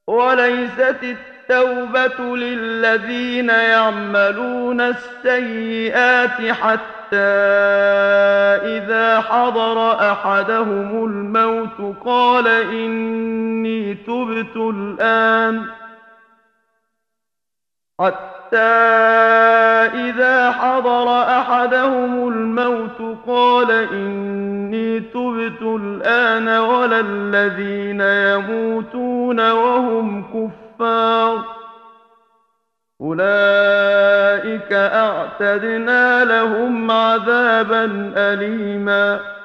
وليست التوبة للذين يعملون السيئات حتى إذا حضر أحدهم الموت قال إني تبت الآن حتى إذا حضر أحدهم الموت قال إني تبت الآن ولا الذين يموتون وهم كفار أولئك أعتدنا لهم عذابا أليما